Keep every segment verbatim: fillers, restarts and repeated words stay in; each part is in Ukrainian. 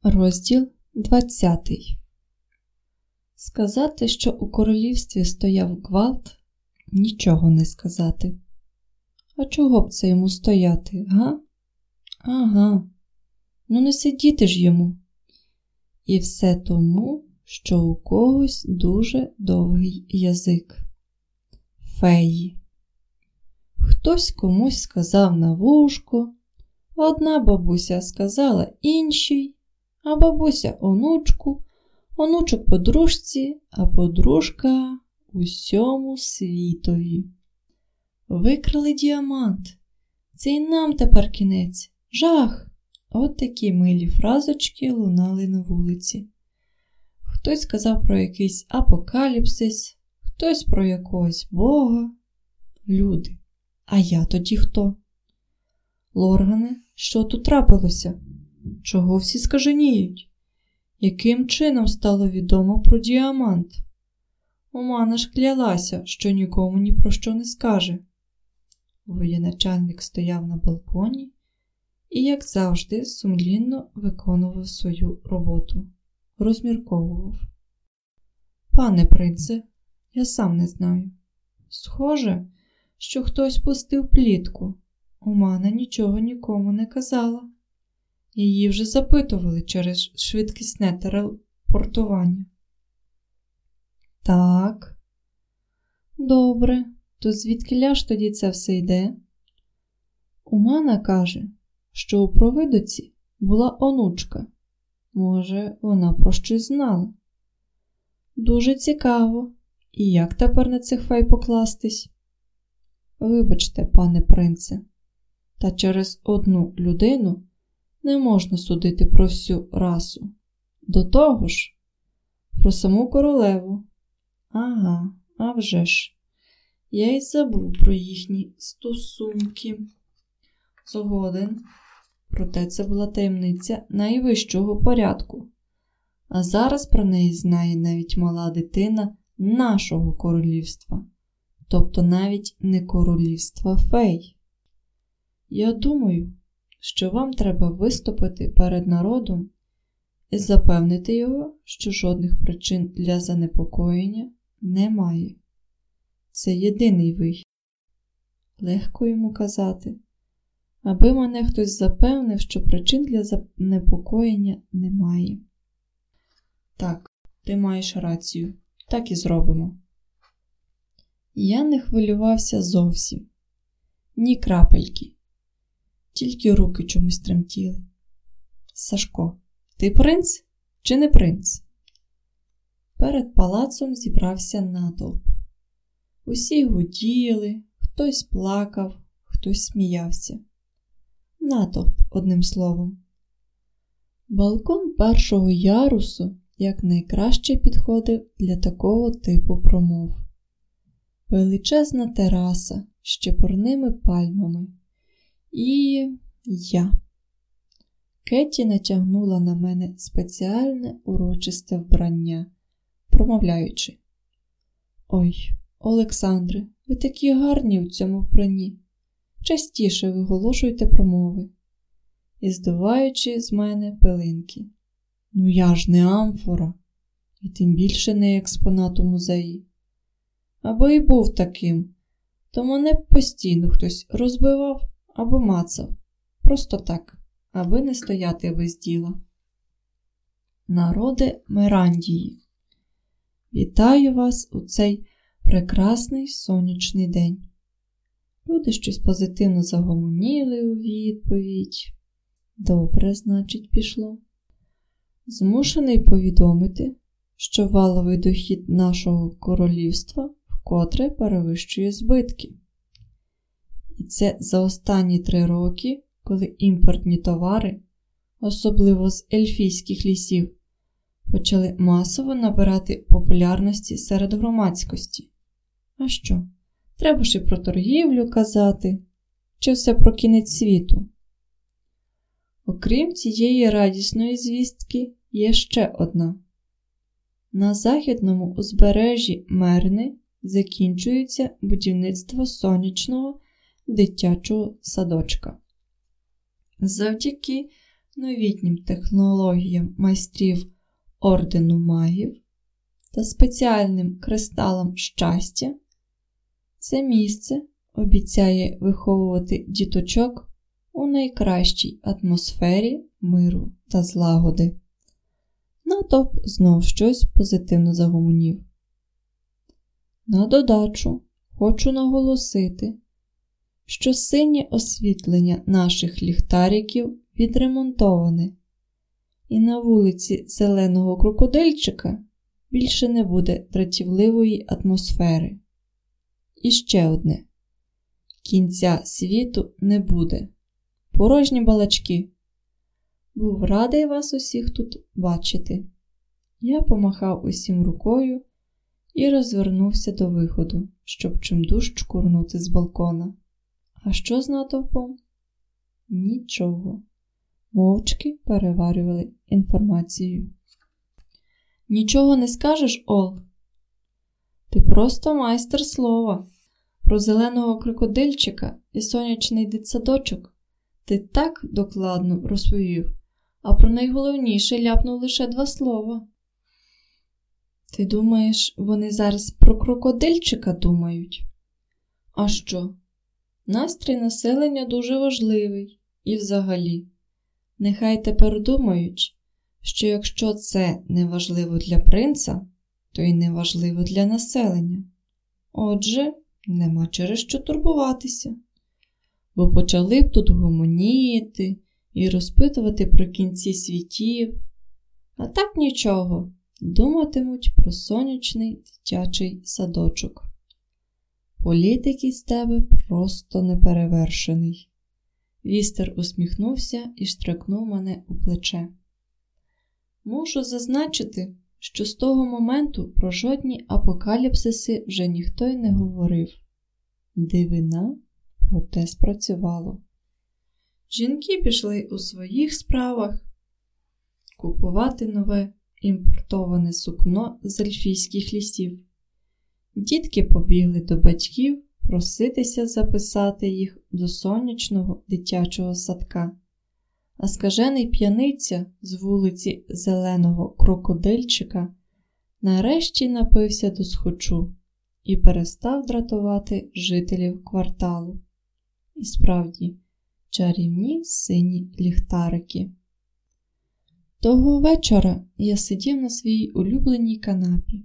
Розділ двадцятий. Сказати, що у королівстві стояв ґвалт, нічого не сказати. А чого б це йому стояти, га? Ага, ну не сидіти ж йому. І все тому, що у когось дуже довгий язик. Феї. Хтось комусь сказав на вушко, одна бабуся сказала іншій, а бабуся онучку, онучок подружці, а подружка усьому світові. Викрали діамант. Це й нам тепер кінець. Жах! От такі милі фразочки лунали на вулиці. Хтось сказав про якийсь апокаліпсис, хтось про якогось бога. Люди. А я тоді хто? Лоргане, що тут трапилося? Чого всі скаженіють? Яким чином стало відомо про діамант? Омана ж клялася, що нікому ні про що не скаже. Воєначальник стояв на балконі і, як завжди, сумлінно виконував свою роботу. Розмірковував. Пане принце, я сам не знаю. Схоже, що хтось пустив плітку. Омана нічого нікому не казала. Її вже запитували через швидкісне телепортування. Так. Добре, то звідкиля ж тоді це все йде? Омана каже, що у провидиці була онучка. Може, вона про щось знала. Дуже цікаво. І як тепер на цих фей покластись? Вибачте, пане принце, та через одну людину не можна судити про всю расу. До того ж, про саму королеву. Ага, а вже ж. Я й забув про їхні стосунки. Згоден. Проте це була таємниця найвищого порядку. А зараз про неї знає навіть мала дитина нашого королівства. Тобто навіть не королівства фей. Я думаю, що вам треба виступити перед народом і запевнити його, що жодних причин для занепокоєння немає. Це єдиний вихід. Легко йому казати, аби мене хтось запевнив, що причин для занепокоєння немає. Так, ти маєш рацію. Так і зробимо. Я не хвилювався зовсім. Ні крапельки. Тільки руки чомусь тремтіли. Сашко, ти принц чи не принц? Перед палацом зібрався натовп. Усі гуділи, хтось плакав, хтось сміявся. Натовп, одним словом. Балкон першого ярусу якнайкраще підходив для такого типу промов. Величезна тераса з чепурними пальмами. І я. Кетті натягнула на мене спеціальне урочисте вбрання, промовляючи: «Ой, Олександре, ви такі гарні у цьому вбранні. Частіше виголошуйте промови». І здуваючи з мене пилинки. Ну я ж не амфора, і тим більше не експонат у музеї. Аби і був таким, то мене постійно хтось розбивав або мацав. Просто так, аби не стояти без діла. Народе Мерандії, вітаю вас у цей прекрасний сонячний день. Люди щось позитивно загомоніли у відповідь. Добре, значить, пішло. Змушений повідомити, що валовий дохід нашого королівства вкотре перевищує збитки. І це за останні три роки, коли імпортні товари, особливо з ельфійських лісів, почали масово набирати популярності серед громадськості. А що? Треба ж і про торгівлю казати, чи все про кінець світу? Окрім цієї радісної звістки, є ще одна. На західному узбережжі Мерни закінчується будівництво сонячного дитячого садочка. Завдяки новітнім технологіям майстрів Ордену магів та спеціальним кристалам щастя, це місце обіцяє виховувати діточок у найкращій атмосфері миру та злагоди. Натовп знов щось позитивно загомонів. На додачу хочу наголосити, що синє освітлення наших ліхтариків відремонтоване, і на вулиці Зеленого Крокодильчика більше не буде дратівливої атмосфери. І ще одне. Кінця світу не буде. Порожні балачки. Був радий вас усіх тут бачити. Я помахав усім рукою і розвернувся до виходу, щоб чимдуж чкурнути з балкона. А що з натовпом? Нічого. Мовчки переварювали інформацію. Нічого не скажеш, Ол? Ти просто майстер слова. Про Зеленого Крокодильчика і сонячний дитсадочок ти так докладно розповів, а про найголовніше ляпнув лише два слова. Ти думаєш, вони зараз про крокодильчика думають? А що? Настрій населення дуже важливий. І взагалі, нехай тепер думають, що якщо це не важливо для принца, то й не важливо для населення. Отже, нема через що турбуватися. Бо почали б тут гомоніти і розпитувати про кінці світів. А так нічого, думатимуть про сонячний дитячий садочок. Політик із тебе просто неперевершений. Вістер усміхнувся і штрикнув мене у плече. Мушу зазначити, що з того моменту про жодні апокаліпсиси вже ніхто й не говорив. Дивина, проте спрацювало. Жінки пішли у своїх справах купувати нове імпортоване сукно з ельфійських лісів. Дітки побігли до батьків проситися записати їх до сонячного дитячого садка. А скажений п'яниця з вулиці Зеленого Крокодильчика нарешті напився до схочу і перестав дратувати жителів кварталу. І справді, чарівні сині ліхтарики. Того вечора я сидів на своїй улюбленій канапі,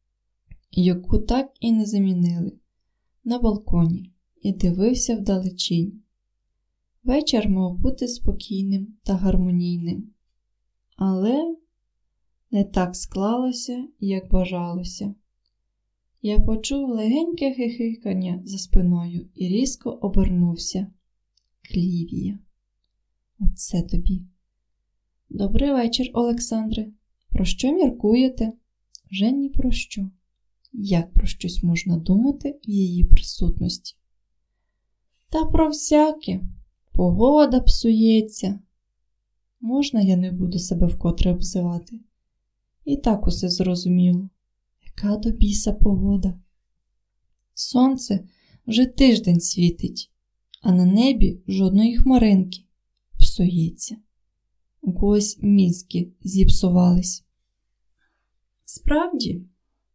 яку так і не замінили, на балконі, і дивився вдалечінь. Вечір мав бути спокійним та гармонійним. Але не так склалося, як бажалося. Я почув легеньке хихикання за спиною і різко обернувся. Клівія. Оце тобі. Добрий вечір, Олександре. Про що міркуєте? Вже ні про що. Як про щось можна думати в її присутності? Та про всяке. Погода псується. Можна я не буду себе вкотре обзивати? І так усе зрозуміло. Яка до біса погода? Сонце вже тиждень світить, а на небі жодної хмаринки. Псується. У когось мізки зіпсувались. Справді?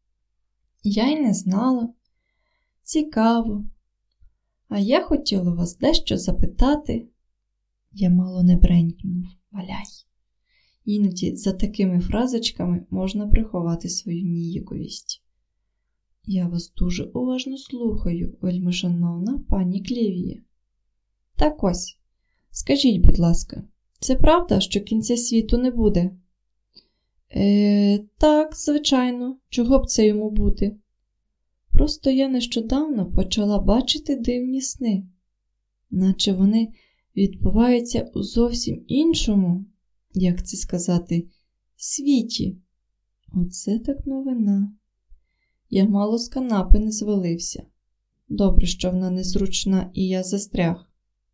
Я й не знала. Цікаво. А я хотіла вас дещо запитати. Я мало не бренькнув. Валяй. Іноді за такими фразочками можна приховати свою ніяковість. Я вас дуже уважно слухаю, вельмишановна пані Клівія. Так ось, скажіть, будь ласка, це правда, що кінця світу не буде? Е, так, звичайно, чого б це йому бути? Просто я нещодавно почала бачити дивні сни, наче вони відбуваються у зовсім іншому, як це сказати, світі. Оце так новина. Я мало з канапи не звалився. Добре, що вона незручна і я застряг.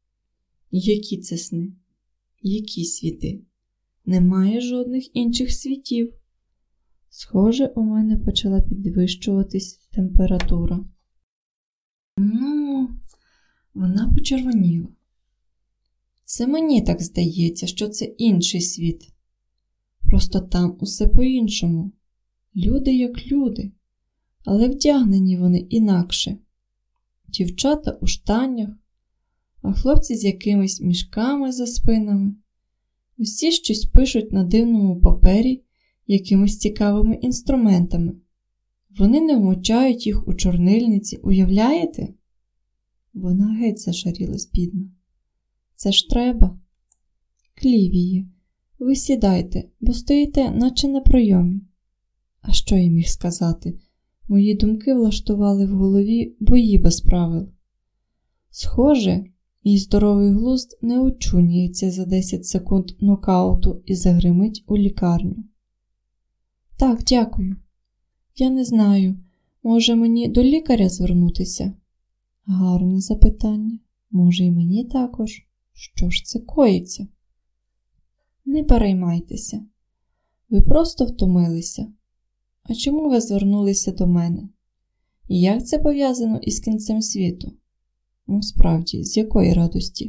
Які це сни? Які світи? Немає жодних інших світів. Схоже, у мене почала підвищуватись температура. Ну, вона почервоніла. Це мені так здається, що це інший світ. Просто там усе по-іншому. Люди як люди, але вдягнені вони інакше. Дівчата у штанях, а хлопці з якимись мішками за спинами. Усі щось пишуть на дивному папері якимись цікавими інструментами. Вони не вмочають їх у чорнильниці, уявляєте? Вона геть зашарілась, бідна. Це ж треба. Клівії, ви сідайте, бо стоїте, наче на пройомі. А що я міг сказати? Мої думки влаштували в голові бої без правил. Схоже, мій здоровий глузд не очуняється за десять секунд нокауту і загримить у лікарню. Так, дякую. Я не знаю, може мені до лікаря звернутися? Гарне запитання. Може і мені також? Що ж це коїться? Не переймайтеся. Ви просто втомилися. А чому ви звернулися до мене? І як це пов'язано із кінцем світу? Ну, справді, з якої радості?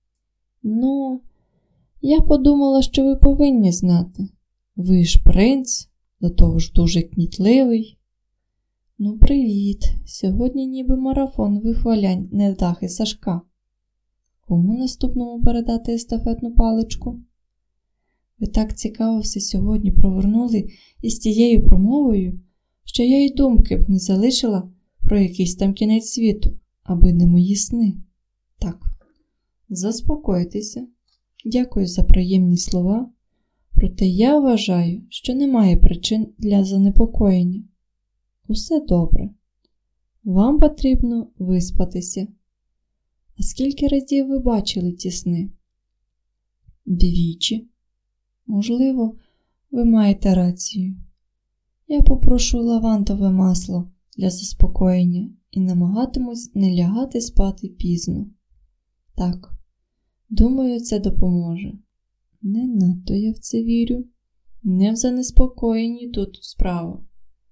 Ну, я подумала, що ви повинні знати. Ви ж принц, до того ж дуже кмітливий. Ну, привіт. Сьогодні ніби марафон вихвалянь невдахи Сашка. Кому наступному передати естафетну паличку? Ви так цікаво все сьогодні провернули із тією промовою, що я й думки б не залишила про якийсь там кінець світу, аби не мої сни. Так, заспокойтеся. Дякую за приємні слова, проте я вважаю, що немає причин для занепокоєння. Усе добре. Вам потрібно виспатися. А скільки разів ви бачили ті сни? Двічі. Можливо, ви маєте рацію. Я попрошу лавандове масло для заспокоєння і намагатимусь не лягати спати пізно. Так, думаю, це допоможе. Не надто я в це вірю. Не в занеспокоєнні тут справа.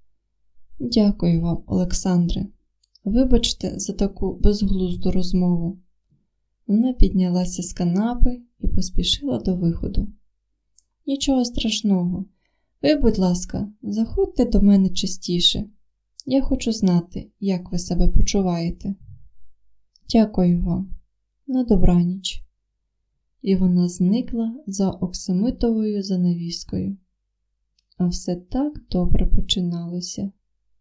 Дякую вам, Олександре. Вибачте за таку безглузду розмову. Вона піднялася з канапи і поспішила до виходу. Нічого страшного. Ви, будь ласка, заходьте до мене частіше. Я хочу знати, як ви себе почуваєте. Дякую вам. На добраніч. І вона зникла за оксамитовою занавіскою. А все так добре починалося.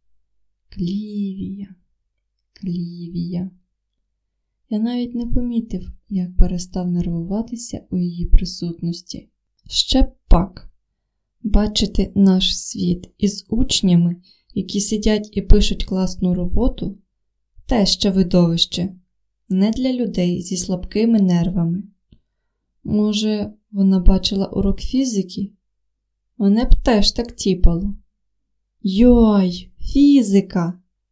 Клівія, Клівія. Я навіть не помітив, як перестав нервуватися у її присутності. Ще б пак. Бачити наш світ із учнями, які сидять і пишуть класну роботу, те ще видовище, не для людей зі слабкими нервами. Може, вона бачила урок фізики? Мене б теж так тіпало. Йой, фізика!